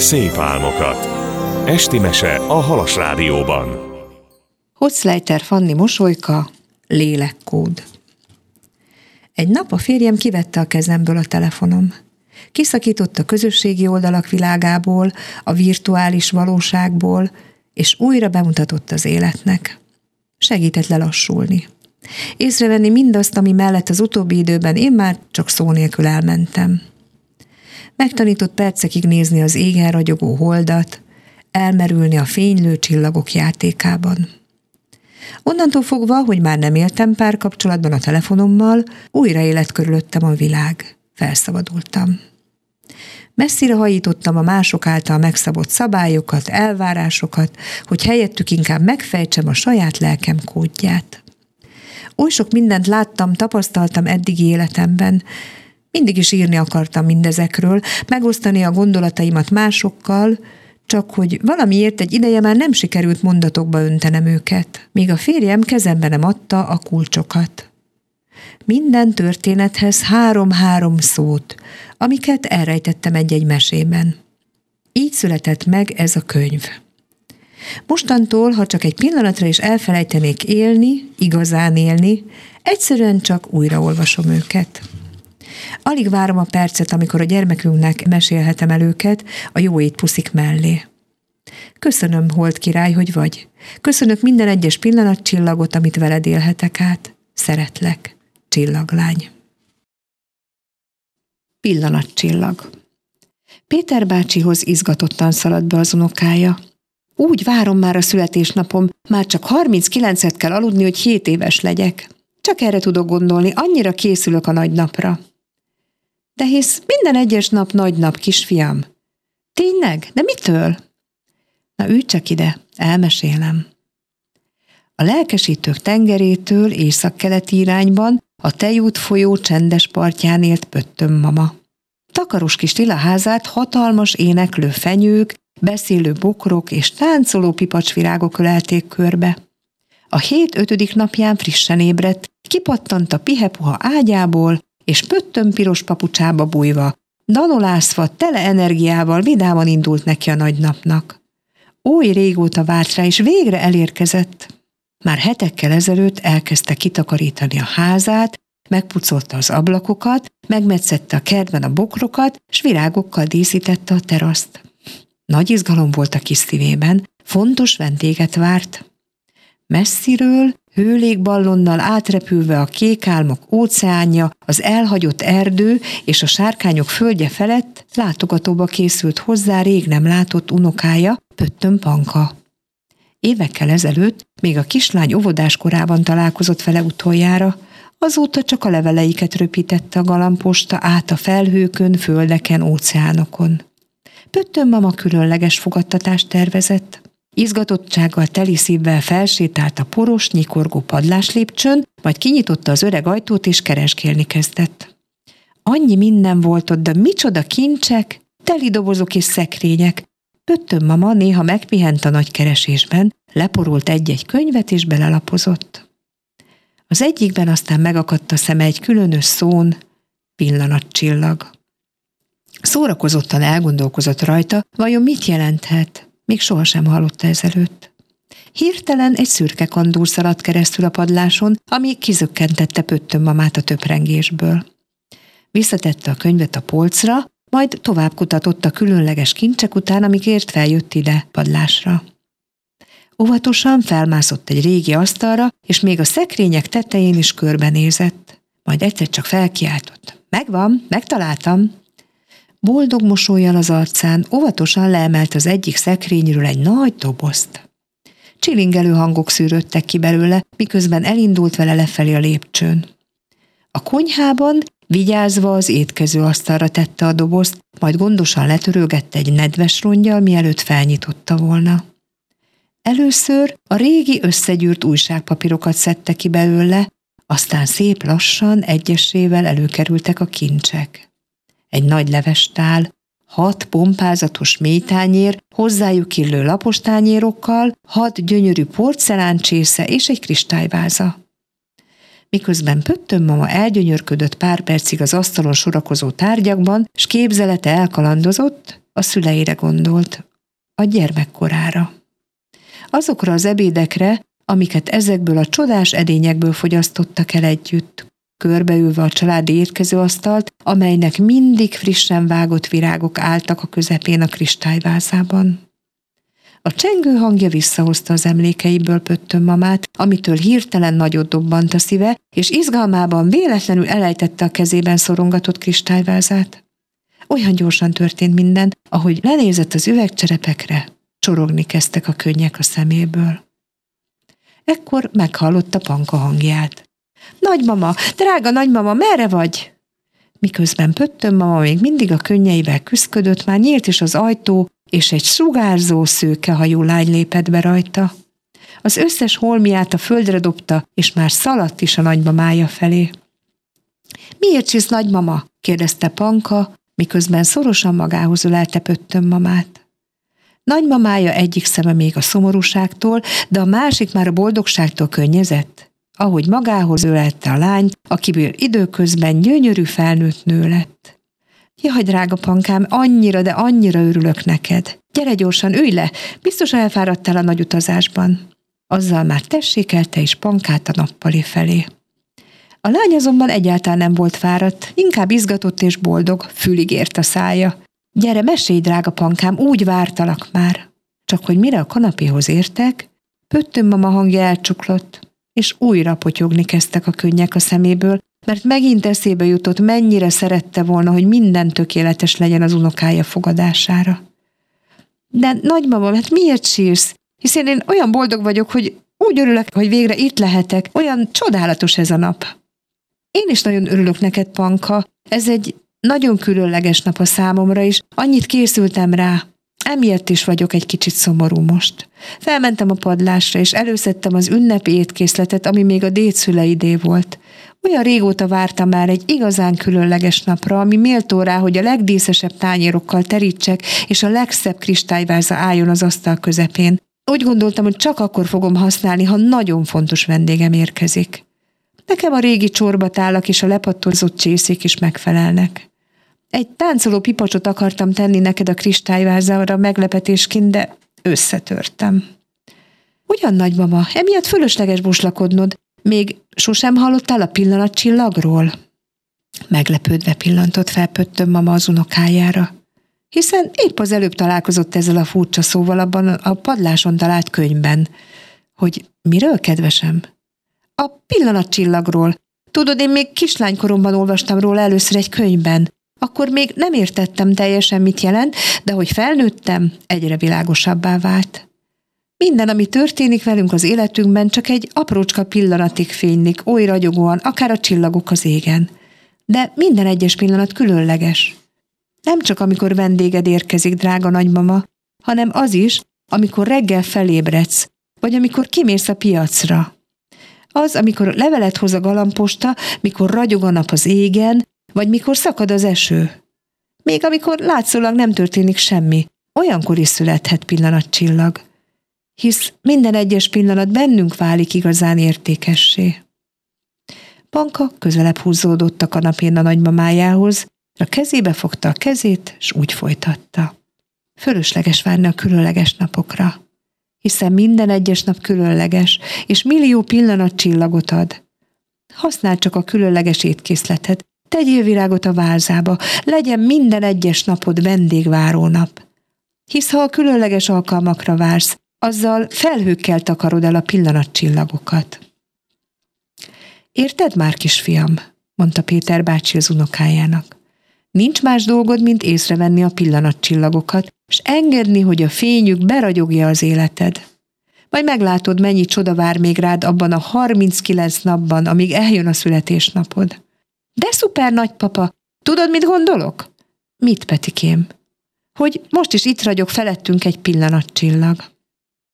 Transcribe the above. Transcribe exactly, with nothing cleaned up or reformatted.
szép álmokat. Esti mese a Halas Rádióban. Hochleiter Fanni mosolyka, lélekkód. Egy nap a férjem kivette a kezemből a telefonom. Kiszakított a közösségi oldalak világából, a virtuális valóságból, és újra bemutatott az életnek. Segített lelassulni. Észrevenni mindazt, ami mellett az utóbbi időben én már csak szó nélkül elmentem. Megtanított percekig nézni az égen ragyogó holdat, elmerülni a fénylő csillagok játékában. Onnantól fogva, hogy már nem éltem párkapcsolatban a telefonommal, újra élet körülöttem a világ. Felszabadultam. Messzire hajítottam a mások által megszabott szabályokat, elvárásokat, hogy helyettük inkább megfejtsem a saját lelkem kódját. Oly sok mindent láttam, tapasztaltam eddigi életemben. Mindig is írni akartam mindezekről, megosztani a gondolataimat másokkal, csak hogy valamiért egy ideje már nem sikerült mondatokba öntenem őket, míg a férjem kezembe nem adta a kulcsokat. Minden történethez három-három szót, amiket elrejtettem egy-egy mesében. Így született meg ez a könyv. Mostantól, ha csak egy pillanatra is elfelejtenék élni, igazán élni, egyszerűen csak újraolvasom őket. Alig várom a percet, amikor a gyermekünknek mesélhetem el őket a jó ét puszik mellé. Köszönöm, Hold király, hogy vagy. Köszönök minden egyes pillanatcsillagot, amit veled élhetek át. Szeretlek, csillaglány. Pillanatcsillag. Péter bácsihoz izgatottan szaladt be az unokája. Úgy várom már a születésnapom, már csak harminckilencet kell aludni, hogy hét éves legyek. Csak erre tudok gondolni, annyira készülök a nagy napra. De hisz minden egyes nap nagy nap, kisfiam. Tényleg? De mitől? Na ülj csak ide, elmesélem. A lelkesítők tengerétől északkeleti irányban a Tejút folyó csendes partján élt Pöttöm mama. Takaros kis tilaházát hatalmas éneklő fenyők, beszélő bokrok és táncoló pipacsvirágok ölelték körbe. A hét ötödik napján frissen ébredt, kipattant a pihepuha ágyából, és Pöttöm piros papucsába bújva, danolászva, tele energiával vidáman indult neki a nagy napnak. Oly régóta várt rá, és végre elérkezett. Már hetekkel ezelőtt elkezdte kitakarítani a házát, megpucolta az ablakokat, megmetszette a kertben a bokrokat, s virágokkal díszítette a teraszt. Nagy izgalom volt a kis szívében, fontos vendéget várt. Messziről, hőlégballonnal átrepülve a kék álmok óceánja, az elhagyott erdő és a sárkányok földje felett látogatóba készült hozzá rég nem látott unokája, Pöttöm Panka. Évekkel ezelőtt még a kislány óvodás korában találkozott vele utoljára, azóta csak a leveleiket röpítette a galambposta át a felhőkön, földeken, óceánokon. Pöttöm mama különleges fogadtatást tervezett. Izgatottsággal teli szívvel felsétált a poros, nyikorgó padláslépcsőn, majd kinyitotta az öreg ajtót és keresgélni kezdett. Annyi minden volt ott, de micsoda kincsek, teli dobozok és szekrények. Pöttöm mama néha megpihent a nagy keresésben, leporolt egy-egy könyvet és belelapozott. Az egyikben aztán megakadt a szeme egy különös szón, pillanatcsillag. Szórakozottan elgondolkozott rajta, vajon mit jelenthet, még sohasem hallotta ezelőtt. Hirtelen egy szürke kandúr szaladt keresztül a padláson, ami kizökkentette Pöttöm mamát a töprengésből. Visszatette a könyvet a polcra, majd tovább kutatott a különleges kincsek után, amikért feljött ide padlásra. Óvatosan felmászott egy régi asztalra, és még a szekrények tetején is körbenézett. Majd egyszer csak felkiáltott. Megvan, megtaláltam! Boldog mosollyal az arcán óvatosan leemelt az egyik szekrényről egy nagy dobozt. Csilingelő hangok szűrődtek ki belőle, miközben elindult vele lefelé a lépcsőn. A konyhában vigyázva az étkező asztalra tette a dobozt, majd gondosan letörölgette egy nedves rongyal, mielőtt felnyitotta volna. Először a régi összegyűrt újságpapírokat szedte ki belőle, aztán szép lassan egyesével előkerültek a kincsek. Egy nagy levestál, hat pompázatos mélytányér, hozzájuk illő lapostányérokkal, hat gyönyörű porceláncsésze és egy kristályváza. Miközben Pöttöm mama elgyönyörködött pár percig az asztalon sorakozó tárgyakban, s képzelete elkalandozott, A szüleire gondolt, a gyermekkorára. Azokra az ebédekre, amiket ezekből a csodás edényekből fogyasztottak el együtt, körbeülve a családi étkezőasztalt, amelynek mindig frissen vágott virágok álltak a közepén a kristályvázában. A csengő hangja visszahozta az emlékeiből Pöttöm mamát, amitől hirtelen nagyot dobbant a szíve, és izgalmában véletlenül elejtette a kezében szorongatott kristályvázát. Olyan gyorsan történt minden, ahogy lenézett az üvegcserepekre, csorogni kezdtek a könnyek a szeméből. Ekkor meghallotta Panka hangját. Nagymama, drága nagymama, merre vagy? Miközben Pöttöm mama még mindig a könnyeivel küszködött, már nyílt is az ajtó, és egy sugárzó, szőkehajú lány lépett be rajta. Az összes holmiát a földre dobta, és már szaladt is a nagymamája felé. Miért csisz, nagymama? kérdezte Panka, miközben szorosan magához ölelte Pöttöm mamát. Nagymamája egyik szeme még a szomorúságtól, de a másik már a boldogságtól könnyezett, ahogy magához ölelte a lányt, akiből időközben gyönyörű felnőtt nő lett. Jaj, drága Pankám, annyira, de annyira örülök neked. Gyere gyorsan, ülj le, biztos elfáradtál a nagy utazásban. Azzal már tessékelte is Pankát a nappali felé. A lány azonban egyáltalán nem volt fáradt, inkább izgatott és boldog, fülig ért a szája. Gyere, mesélj, drága Pankám, úgy vártalak már. Csak hogy mire a kanapéhoz értek, Pöttöm mama hangja elcsuklott, és újra potyogni kezdtek a könnyek a szeméből, mert megint eszébe jutott, mennyire szerette volna, hogy minden tökéletes legyen az unokája fogadására. De nagymama, hát miért sírsz? Hiszen én olyan boldog vagyok, hogy úgy örülök, hogy végre itt lehetek, olyan csodálatos ez a nap. Én is nagyon örülök neked, Panka, ez egy nagyon különleges nap a számomra is, annyit készültem rá. Emiatt is vagyok egy kicsit szomorú most. Felmentem a padlásra, és előszedtem az ünnepi étkészletet, ami még a dédszüleidé volt. Olyan régóta vártam már egy igazán különleges napra, ami méltó rá, hogy a legdíszesebb tányérokkal terítsek, és a legszebb kristályváza álljon az asztal közepén. Úgy gondoltam, hogy csak akkor fogom használni, ha nagyon fontos vendégem érkezik. Nekem a régi csorbatálak és a lepattozott csészék is megfelelnek. Egy táncoló pipacsot akartam tenni neked a kristályvázára meglepetésként, de összetörtem. Ugyan, nagymama, emiatt fölösleges buslakodnod. Még sosem hallottál a pillanatcsillagról? Meglepődve pillantott fel Pöttöm mama az unokájára, hiszen épp az előbb találkozott ezzel a furcsa szóval abban a padláson talált könyvben. Hogy miről, kedvesem? A pillanatcsillagról. Tudod, én még kislánykoromban olvastam róla először egy könyvben. Akkor még nem értettem teljesen, mit jelent, de hogy felnőttem, egyre világosabbá vált. Minden, ami történik velünk az életünkben, csak egy aprócska pillanatig fénylik, oly ragyogóan, akár a csillagok az égen. De minden egyes pillanat különleges. Nem csak amikor vendéged érkezik, drága nagymama, hanem az is, amikor reggel felébredsz, vagy amikor kimész a piacra. Az, amikor levelet hoz a galamposta, mikor ragyog a nap az égen, vagy mikor szakad az eső. Még amikor látszólag nem történik semmi, olyankor is születhet pillanatcsillag. Hisz minden egyes pillanat bennünk válik igazán értékessé. Panka közelebb húzódott a kanapén a nagymamájához, a kezébe fogta a kezét, s úgy folytatta. Fölösleges várni a különleges napokra, hiszen minden egyes nap különleges, és millió pillanatcsillagot ad. Használd csak a különleges étkészletet, tegyél virágot a vázába, legyen minden egyes napod vendégváró nap. Hisz ha a különleges alkalmakra vársz, azzal felhőkkel takarod el a pillanatcsillagokat. Érted már, kisfiam? Mondta Péter bácsi az unokájának. Nincs más dolgod, mint észrevenni a pillanatcsillagokat, és engedni, hogy a fényük beragyogja az életed. Majd meglátod, mennyi csoda vár még rád abban a harminckilenc napban, amíg eljön a születésnapod. De szuper, nagypapa! Tudod, mit gondolok? Mit, Petikém? Hogy most is itt ragyog felettünk egy pillanatcsillag.